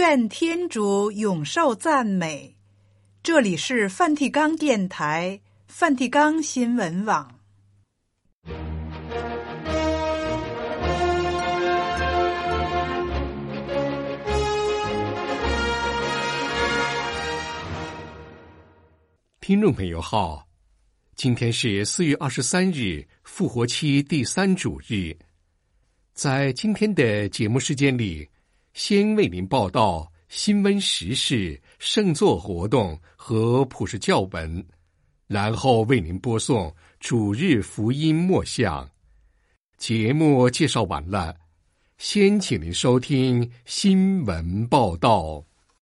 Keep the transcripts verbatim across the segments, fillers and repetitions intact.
愿天主永受赞美。这里是梵蒂冈电台、梵蒂冈新闻网。 听众朋友好，今天是四月二十三日，复活期第三主日。在今天的节目时间里，先为您报道新闻时事、圣座活动和普世教文，然后为您播送主日福音默想。节目介绍完了，先请您收听新闻报道。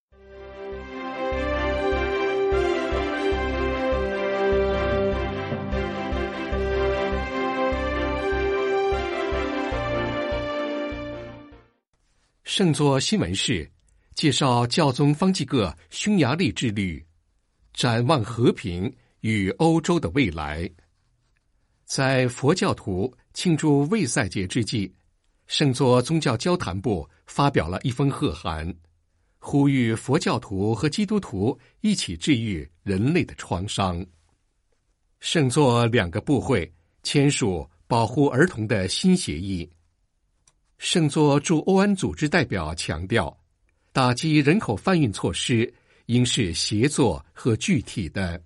圣座新闻是介绍教宗方济各匈牙利之旅，展望和平与欧洲的未来。在佛教徒庆祝卫赛节之际，圣座宗教交谈部发表了一封贺函，呼吁佛教徒和基督徒一起治愈人类的创伤。圣座两个部会签署保护儿童的新协议。圣座驻欧安组织代表强调，打击人口贩运措施应是协作和具体的。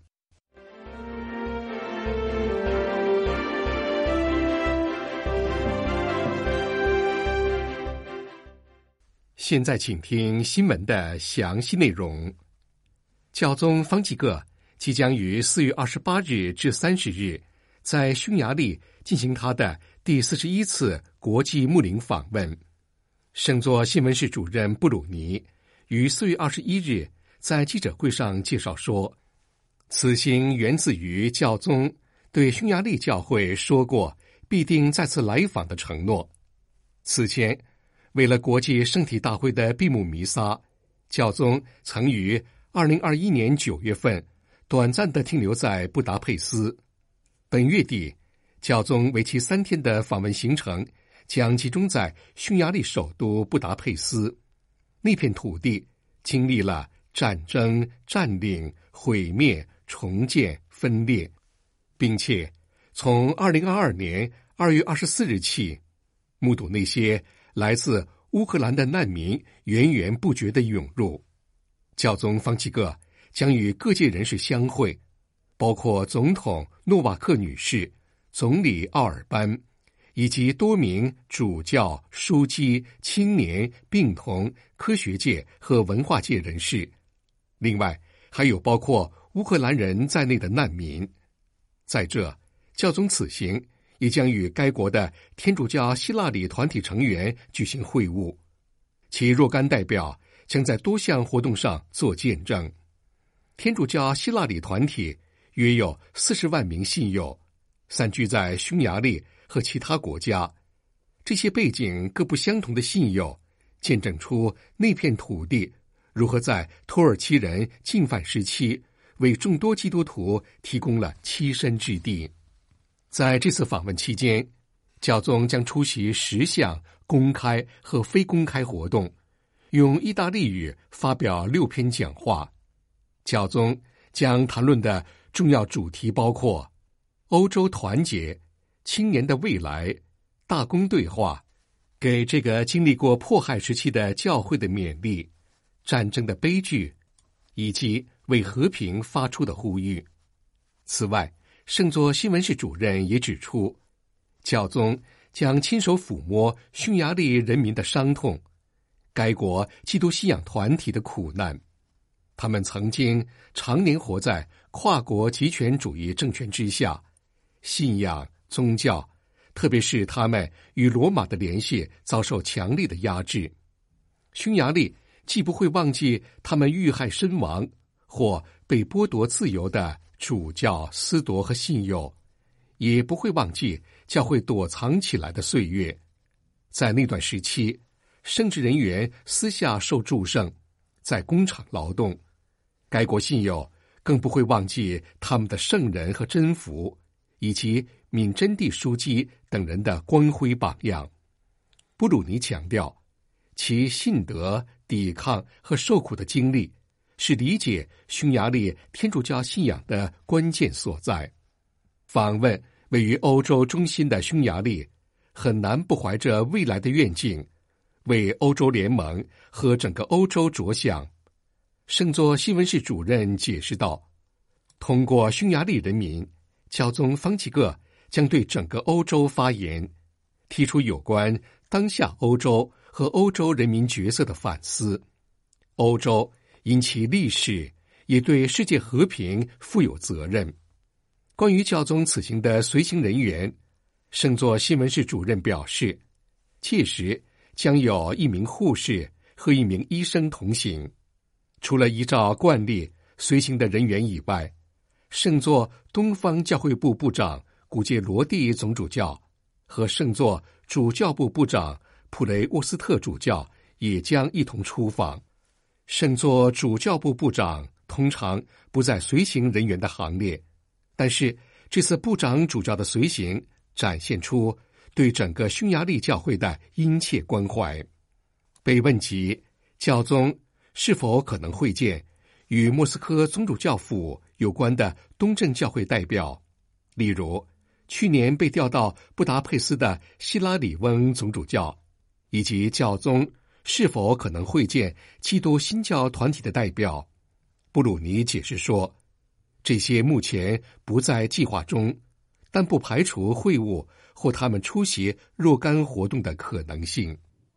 现在请听新闻的详细内容。教宗方济各即将于四月二十八日至三十日在匈牙利进行他的第四十一次国际牧灵访问。圣座新闻室主任布鲁尼于四月二十一日在记者会上介绍说，此行源自于教宗对匈牙利教会说过必定再次来访的承诺。此前，为了国际圣体大会的闭幕弥撒，教宗曾于二零二一年九月份短暂地停留在布达佩斯。本月底，教宗为期三天的访问行程将集中在匈牙利首都布达佩斯。那片土地经历了战争、占领、毁灭、重建、分裂，并且从二零二二年二月二十四日起，目睹那些来自乌克兰的难民源源不绝地涌入。教宗方济各将与各界人士相会，包括总统诺瓦克女士、总理奥尔班，以及多名主教、枢机、青年、病童、科学界和文化界人士。另外，还有包括乌克兰人在内的难民。在这，教宗此行也将与该国的天主教希腊里团体成员举行会晤，其若干代表将在多项活动上做见证。天主教希腊里团体约有四十万名信友，散居在匈牙利和其他国家。这些背景各不相同的信友，见证出那片土地如何在土耳其人进犯时期为众多基督徒提供了栖身之地。在这次访问期间，教宗将出席十项公开和非公开活动，用意大利语发表六篇讲话。教宗将谈论的重要主题包括欧洲团结、青年的未来、大公对话、给这个经历过迫害时期的教会的勉励、战争的悲剧，以及为和平发出的呼吁。此外，圣座新闻室主任也指出，教宗将亲手抚摸匈牙利人民的伤痛，该国基督信仰团体的苦难。他们曾经常年活在跨国极权主义政权之下，信仰、宗教，特别是他们与罗马的联系遭受强烈的压制。匈牙利既不会忘记他们遇害身亡或被剥夺自由的主教、司铎和信友，也不会忘记教会躲藏起来的岁月。在那段时期，圣职人员私下受祝圣，在工厂劳动。该国信友更不会忘记他们的圣人和真福，以及闵真谛枢机等人的光辉榜样。布鲁尼强调，其信德、 抵抗和受苦的经历，是理解匈牙利天主教信仰的关键所在。访问位于欧洲中心的匈牙利，很难不怀着未来的愿景，为欧洲联盟和整个欧洲着想。圣座新闻室主任解释道，通过匈牙利人民，教宗方济各将对整个欧洲发言，提出有关当下欧洲和欧洲人民角色的反思。欧洲因其历史也对世界和平负有责任。关于教宗此行的随行人员，圣座新闻室主任表示，届时将有一名护士和一名医生同行。除了依照惯例随行的人员以外，圣座东方教会部部长古杰罗蒂总主教和圣座主教部部长普雷沃斯特主教也将一同出访。圣座主教部部长通常不在随行人员的行列，但是这次部长主教的随行展现出对整个匈牙利教会的殷切关怀。被问及教宗是否可能会见与莫斯科宗主教府有关的东正教会代表，例如去年被调到布达佩斯的希拉里翁总主教，以及教宗是否可能会见基督新教团体的代表，布鲁尼解释说，这些目前不在计划中，但不排除会晤或他们出席若干活动的可能性。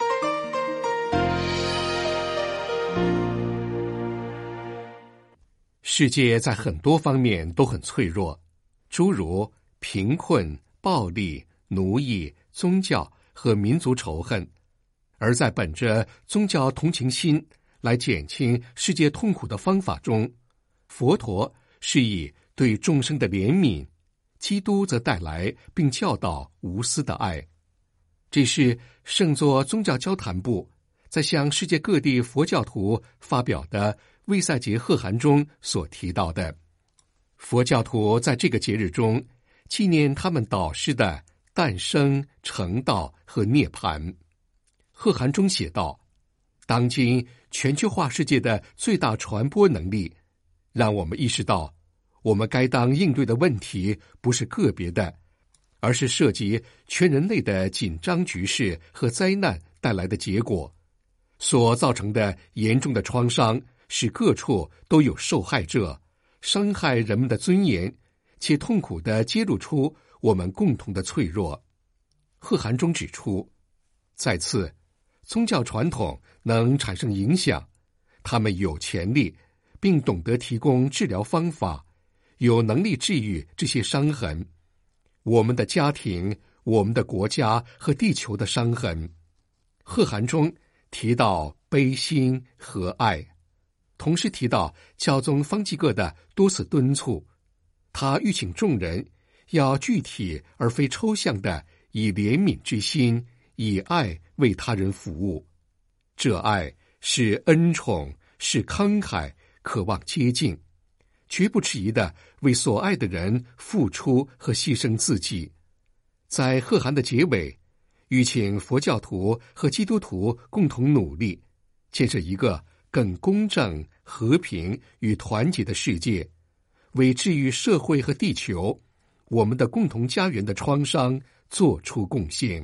世界在很多方面都很脆弱，诸如贫困、暴力、奴役、宗教和民族仇恨，而在本着宗教同情心来减轻世界痛苦的方法中，佛陀是以对众生的怜悯，基督则带来并教导无私的爱。这是圣座宗教交谈部在向世界各地佛教徒发表的卫塞节贺函中所提到的。佛教徒在这个节日中纪念他们导师的诞生、成道和涅槃。贺函中写道，当今全球化世界的最大传播能力，让我们意识到，我们该当应对的问题不是个别的，而是涉及全人类的紧张局势和灾难带来的结果，所造成的严重的创伤使各处都有受害者，伤害人们的尊严，且痛苦地揭露出我们共同的脆弱。贺函中指出，再次，宗教传统能产生影响，他们有潜力，并懂得提供治疗方法，有能力治愈这些伤痕，我们的家庭、我们的国家和地球的伤痕。贺函中提到悲心和爱，同时提到教宗方济各的多次敦促，他吁请众人要具体而非抽象的以怜悯之心，以爱为他人服务。这爱是恩宠，是慷慨，渴望接近，绝不迟疑地为所爱的人付出和牺牲自己。在贺函的结尾，吁请佛教徒和基督徒共同努力，建设一个更公正、和平与团结的世界，为治愈社会和地球，我们的共同家园的创伤做出贡献。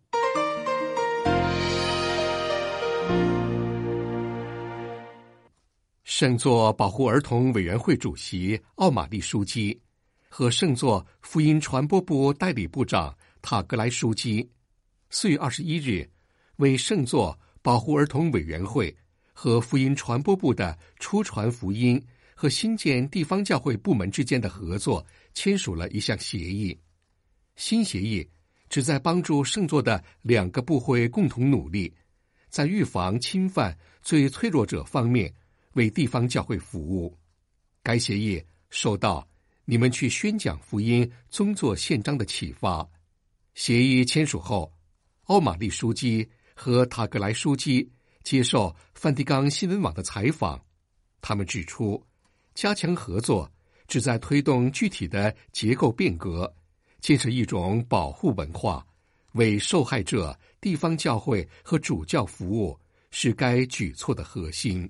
圣座保护儿童委员会主席奥马利枢机和圣座福音传播部代理部长塔格莱枢机四月二十一日为圣座保护儿童委员会和福音传播部的出传福音和新建地方教会部门之间的合作签署了一项协议。新协议旨在帮助圣座的两个部会共同努力，在预防侵犯最脆弱者方面为地方教会服务。该协议受到你们去宣讲福音宗座宪章的启发。协议签署后，欧马利枢机和塔格莱枢机接受梵蒂冈新闻网的采访，他们指出，加强合作旨在推动具体的结构变革，建设一种保护文化，为受害者、地方教会和主教服务， 是该举措的核心。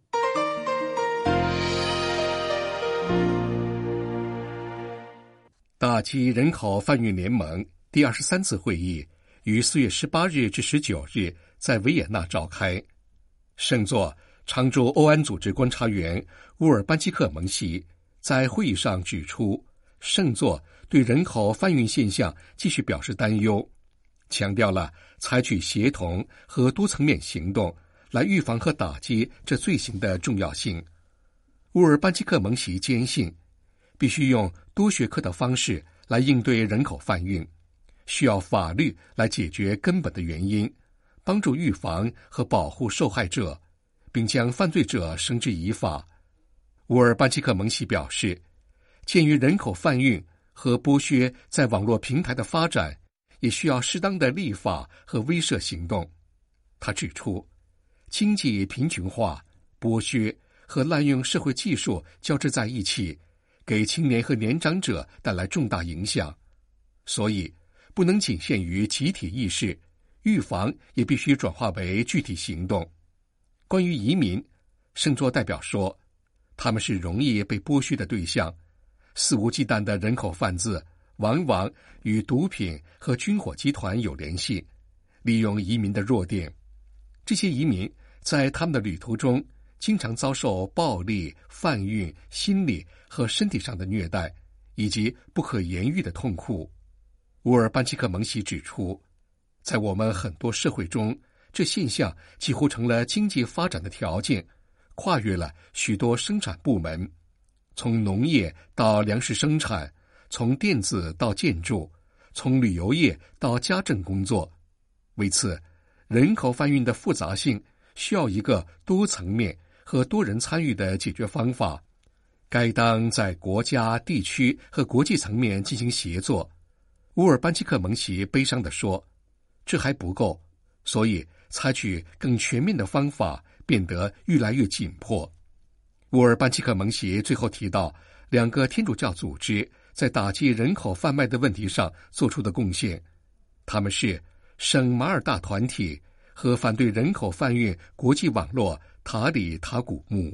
打击人口贩运联盟第二十三次会议于四月十八日至十九日在维也纳召开。圣座常驻欧安组织观察员乌尔班基克蒙西在会议上指出，圣座对人口贩运现象继续表示担忧，强调了采取协同和多层面行动来预防和打击这罪行的重要性。乌尔班基克蒙西坚信，必须用多学科的方式来应对人口贩运，需要法律来解决根本的原因，帮助预防和保护受害者，并将犯罪者绳之以法。乌尔班基克蒙西表示，鉴于人口贩运和剥削在网络平台的发展，也需要适当的立法和威慑行动。他指出，经济贫穷化、剥削和滥用社会技术交织在一起，给青年和年长者带来重大影响，所以不能仅限于集体意识，预防也必须转化为具体行动。关于移民，圣座代表说，他们是容易被剥削的对象，肆无忌惮的人口贩子往往与毒品和军火集团有联系，利用移民的弱点。这些移民在他们的旅途中经常遭受暴力、贩运、心理和身体上的虐待，以及不可言喻的痛苦。乌尔班基克蒙西指出，在我们很多社会中，这现象几乎成了经济发展的条件，跨越了许多生产部门，从农业到粮食生产，从电子到建筑，从旅游业到家政工作。为此，人口贩运的复杂性需要一个多层面和多人参与的解决方法，该当在国家、地区和国际层面进行协作。乌尔班基克蒙西悲伤地说，这还不够，所以采取更全面的方法变得越来越紧迫。乌尔班基克蒙西最后提到两个天主教组织在打击人口贩卖的问题上做出的贡献，他们是圣马尔大团体和反对人口贩运国际网络塔里塔古木。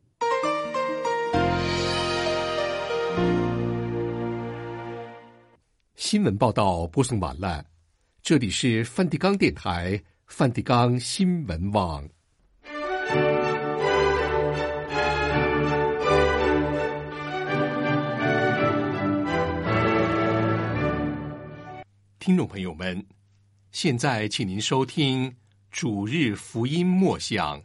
新闻报道播送完了，这里是梵蒂冈电台梵蒂冈新闻网。听众朋友们，现在请您收听主日福音默想。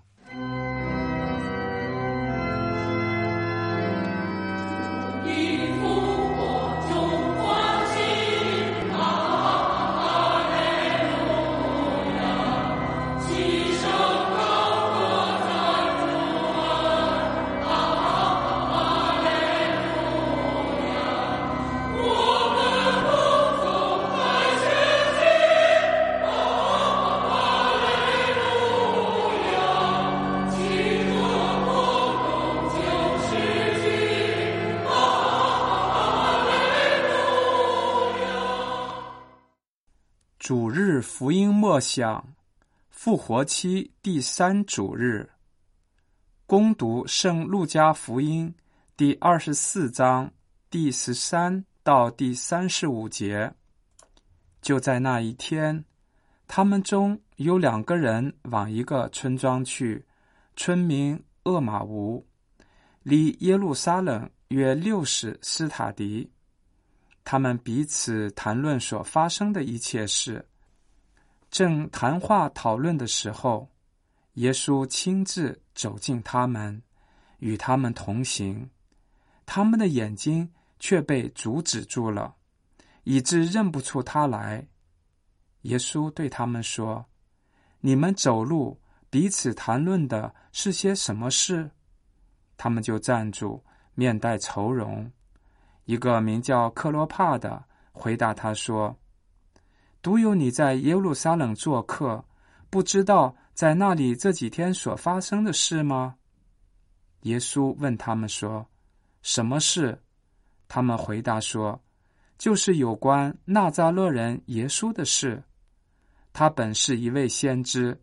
主日福音默想，复活期第三主日，恭读圣路加福音第二十四章第十三到第三十五节。就在那一天，他们中有两个人往一个村庄去，村名厄玛乌，离耶路撒冷约六十斯塔迪。他们彼此谈论所发生的一切事。正谈话讨论的时候，耶稣亲自走近他们，与他们同行。他们的眼睛却被阻止住了，以致认不出他来。耶稣对他们说：“你们走路彼此谈论的是些什么事？”他们就站住，面带愁容。一个名叫克罗帕的回答他说：“独有你在耶路撒冷做客，不知道在那里这几天所发生的事吗？”耶稣问他们说：“什么事？”他们回答说：“就是有关纳匝勒人耶稣的事。他本是一位先知，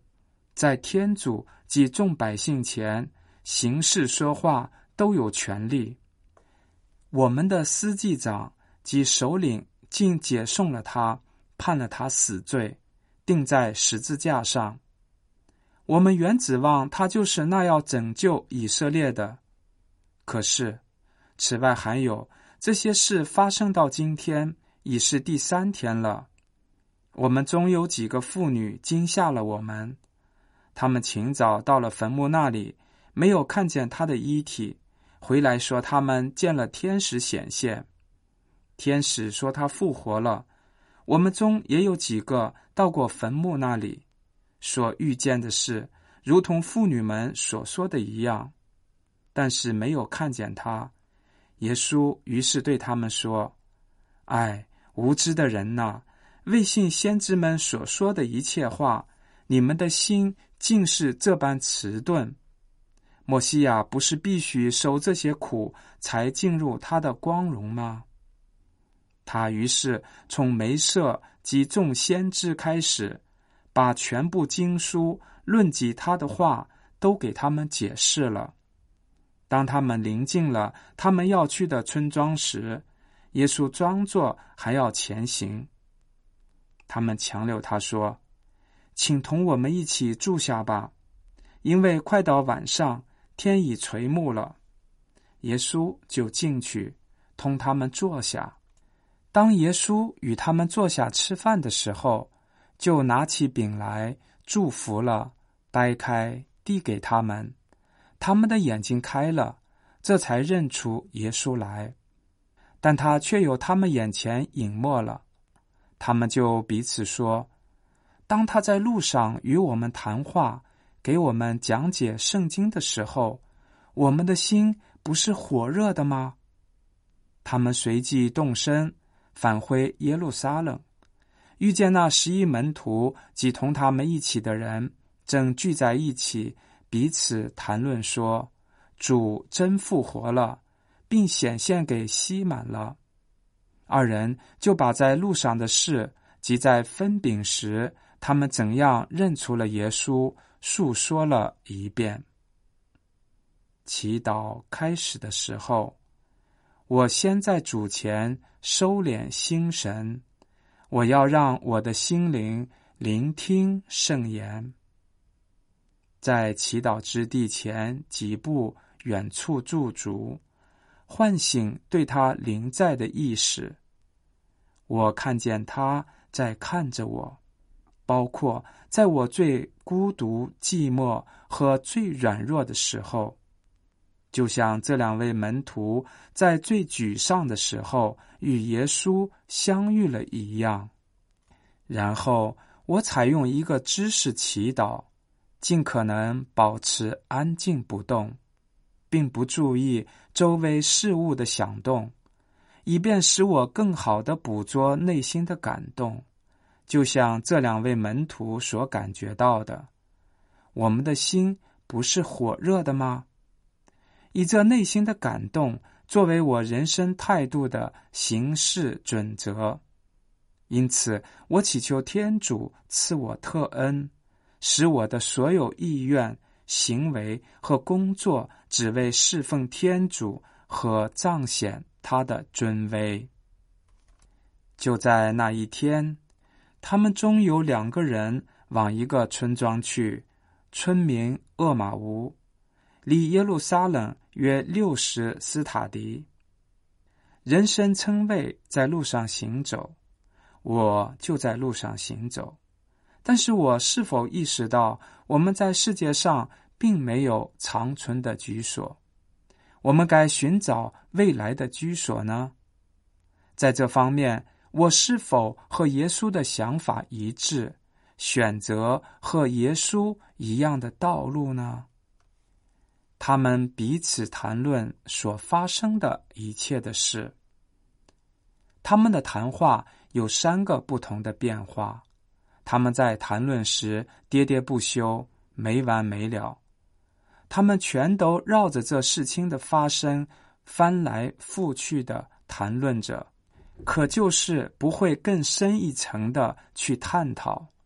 在天主及众百姓前行事说话都有权利。我们的司祭长及首领竟解送了他，判了他死罪，钉在十字架上。我们原指望他就是那要拯救以色列的，可是此外还有这些事发生到今天已是第三天了。我们中有几个妇女惊吓了我们，她们清早到了坟墓那里，没有看见他的遗体，回来说他们见了天使显现。天使说他复活了。我们中也有几个到过坟墓那里，所遇见的事如同妇女们所说的一样，但是没有看见他。耶稣于是对他们说：唉，无知的人哪，未信先知们所说的一切话，你们的心竟是这般迟钝。默西亚不是必须受这些苦才进入他的光荣吗？他于是从梅瑟及众先知开始，把全部经书论及他的话都给他们解释了。当他们临近了他们要去的村庄时，耶稣装作还要前行。他们强留他说：请同我们一起住下吧，因为快到晚上，天已垂暮了。耶稣就进去同他们坐下。当耶稣与他们坐下吃饭的时候，就拿起饼来，祝福了，掰开，递给他们。他们的眼睛开了，这才认出耶稣来。但他却由他们眼前隐没了。他们就彼此说：当他在路上与我们谈话，给我们讲解圣经的时候，我们的心不是火热的吗？他们随即动身，返回耶路撒冷，遇见那十一门徒及同他们一起的人，正聚在一起，彼此谈论说：主真复活了，并显现给西满了。二人就把在路上的事及在分饼时他们怎样认出了耶稣述说了一遍。祈祷开始的时候，我先在主前收敛心神，我要让我的心灵聆听圣言。在祈祷之地前几步远处驻足，唤醒对他临在的意识。我看见他在看着我，包括在我最孤独、寂寞和最软弱的时候，就像这两位门徒在最沮丧的时候与耶稣相遇了一样。然后我采用一个姿势祈祷，尽可能保持安静不动，并不注意周围事物的响动，以便使我更好地捕捉内心的感动，就像这两位门徒所感觉到的。我们的心不是火热的吗？以这内心的感动作为我人生态度的行事准则。因此，我祈求天主赐我特恩，使我的所有意愿、行为和工作只为侍奉天主和彰显他的尊威。就在那一天，他们中有两个人往一个村庄去，村名厄玛乌，离耶路撒冷约六十斯塔迪。人声称谓在路上行走，我就在路上行走。但是我是否意识到我们在世界上并没有长存的居所？我们该寻找未来的居所呢？在这方面，我是否和耶稣的想法一致，选择和耶稣一样的道路呢？他们彼此谈论所发生的一切的事。他们的谈话有三个不同的变化，他们在谈论时喋喋不休，没完没了。他们全都绕着这事情的发生翻来覆去的谈论着，可就是不会更深一层的去探讨，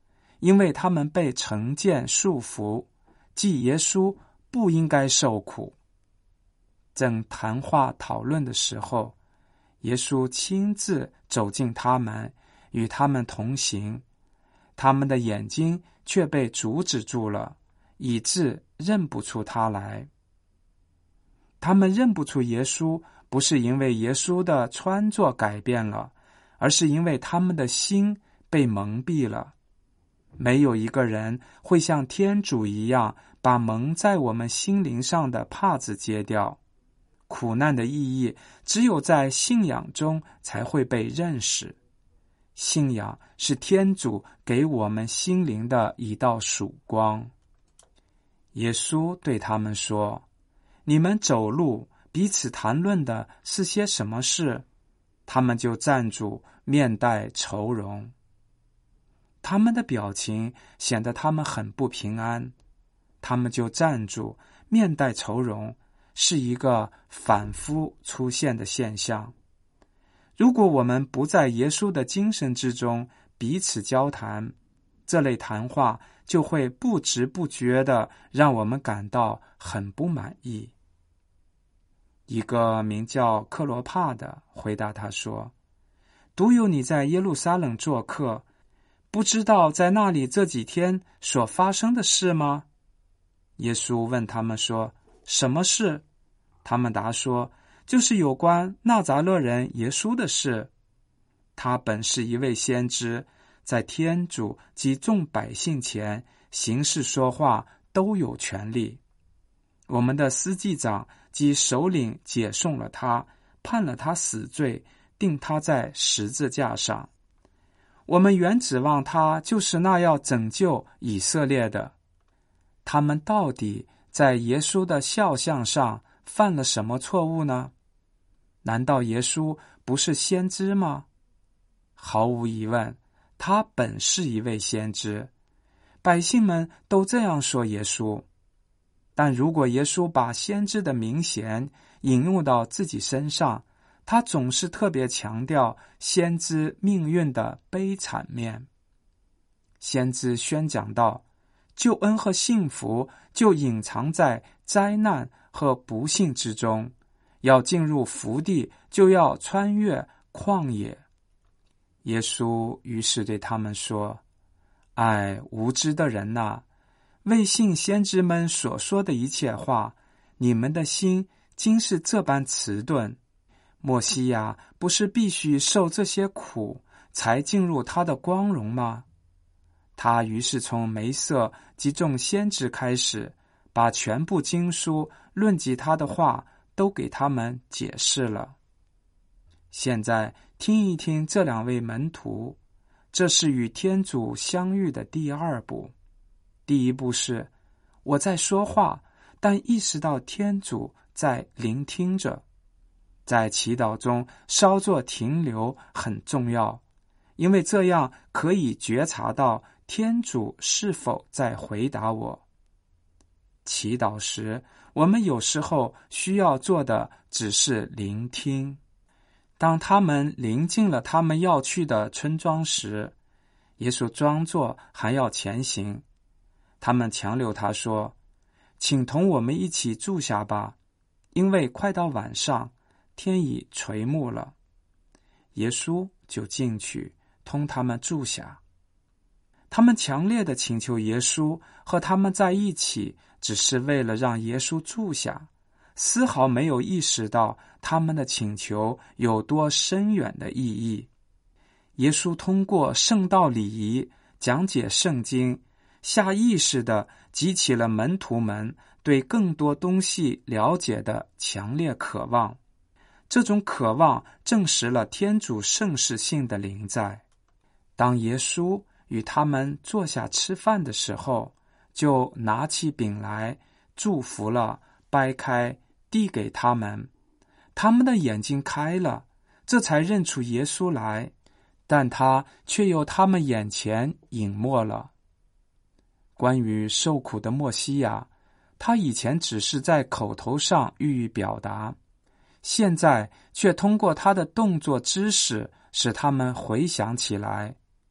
因为他们被成见束缚，即耶稣不应该受苦。正谈话讨论的时候，耶稣亲自走近他们，与他们同行，他们的眼睛却被阻止住了，以致认不出他来。他们认不出耶稣，不是因为耶稣的穿着改变了，而是因为他们的心被蒙蔽了。没有一个人会像天主一样把蒙在我们心灵上的帕子揭掉。苦难的意义只有在信仰中才会被认识。信仰是天主给我们心灵的一道曙光。耶稣对他们说：你们走路彼此谈论的是些什么事？他们就站住，面带愁容。他们的表情显得他们很不平安。他们就站住，面带愁容，是一个反复出现的现象。如果我们不在耶稣的精神之中彼此交谈，这类谈话就会不知不觉地让我们感到很不满意。一个名叫克罗帕的回答他说：独有你在耶路撒冷做客，不知道在那里这几天所发生的事吗？耶稣问他们说：什么事？他们答说：就是有关纳匝勒人耶稣的事。他本是一位先知，在天主及众百姓前行事说话都有权利。我们的司祭长及首领解送了他，判了他死罪，钉他在十字架上。我们原指望他就是那要拯救以色列的。他们到底在耶稣的肖像上犯了什么错误呢？难道耶稣不是先知吗？毫无疑问，他本是一位先知，百姓们都这样说耶稣。但如果耶稣把先知的名衔引用到自己身上，他总是特别强调先知命运的悲惨面。先知宣讲道，救恩和幸福就隐藏在灾难和不幸之中，要进入福地，就要穿越旷野。耶稣于是对他们说：唉，无知的人哪，未信先知们所说的一切话，你们的心竟是这般迟钝。默西亚不是必须受这些苦，才进入他的光荣吗？他于是从梅瑟及众先知开始，把全部经书论及他的话都给他们解释了。现在听一听这两位门徒，这是与天主相遇的第二步。第一步是我在说话，但意识到天主在聆听着。在祈祷中稍作停留很重要，因为这样可以觉察到天主是否在回答我。祈祷时，我们有时候需要做的只是聆听。当他们临近了他们要去的村庄时，耶稣装作还要前行。他们强留他说：请同我们一起住下吧，因为快到晚上，天已垂暮了。耶稣就进去同他们住下。他们强烈地请求耶稣和他们在一起，只是为了让耶稣住下，丝毫没有意识到他们的请求有多深远的意义。耶稣通过圣道礼仪讲解圣经，下意识地激起了门徒们对更多东西了解的强烈渴望。这种渴望证实了天主圣事性的临在。当耶稣与他们坐下吃饭的时候，就拿起饼来，祝福了，掰开，递给他们。他们的眼睛开了，这才认出耶稣来，但他却由他们眼前隐没了。关于受苦的默西亚，他以前只是在口头上予以表达，现在却通过他的动作姿势使他们回想起来。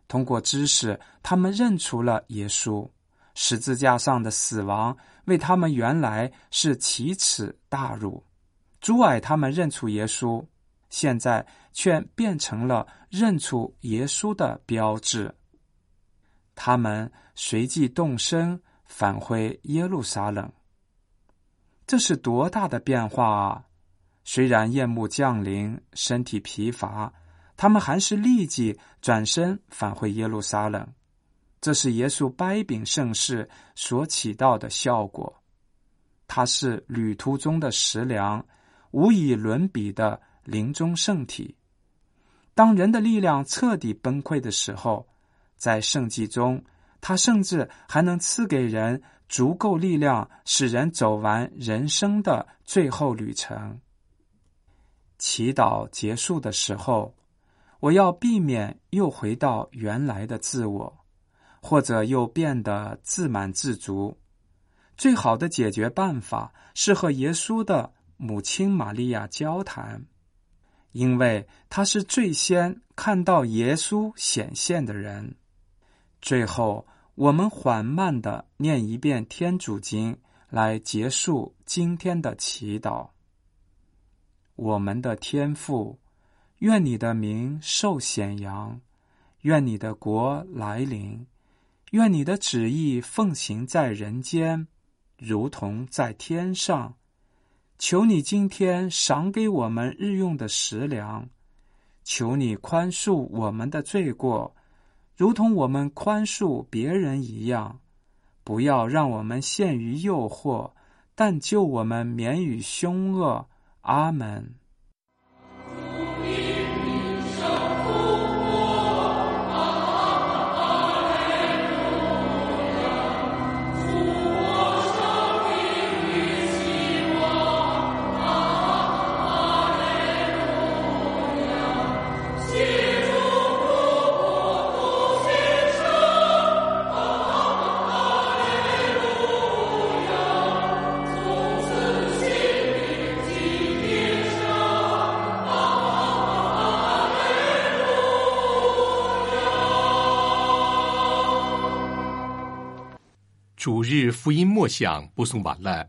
通过知识，他们认出了耶稣。十字架上的死亡为他们原来是奇耻大辱，阻碍他们认出耶稣，现在却变成了认出耶稣的标志。他们随即动身返回耶路撒冷。这是多大的变化啊！虽然夜幕降临，身体疲乏，他们还是立即转身返回耶路撒冷。这是耶稣掰饼圣事所起到的效果。它是旅途中的食粮，无以伦比的临终圣体。当人的力量彻底崩溃的时候，在圣迹中，它甚至还能赐给人足够力量，使人走完人生的最后旅程。祈祷结束的时候，我要避免又回到原来的自我，或者又变得自满自足。最好的解决办法是和耶稣的母亲玛利亚交谈，因为她是最先看到耶稣显现的人。最后，我们缓慢地念一遍天主经来结束今天的祈祷。我们的天父，愿你的名受显扬，愿你的国来临，愿你的旨意奉行在人间，如同在天上。求你今天赏给我们日用的食粮，求你宽恕我们的罪过，如同我们宽恕别人一样。不要让我们陷于诱惑，但救我们免于凶恶。阿门。 主日福音默想播送完了。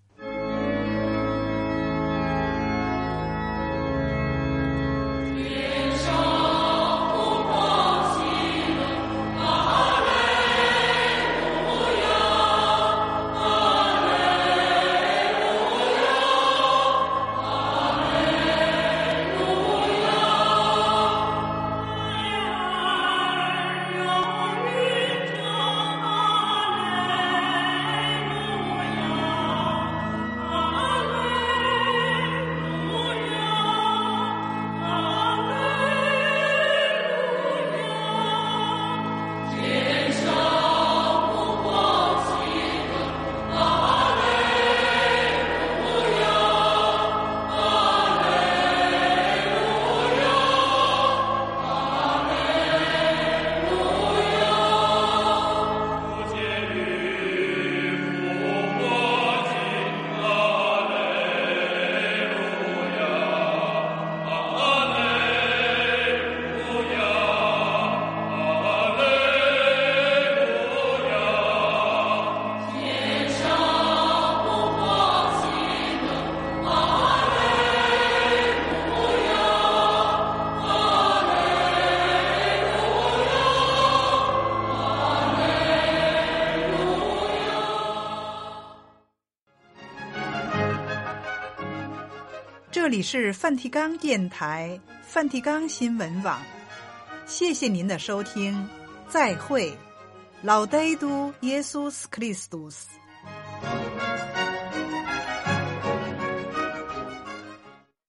这里是梵蒂冈电台梵蒂冈新闻网，谢谢您的收听，再会，老呆都耶稣斯克里斯多斯。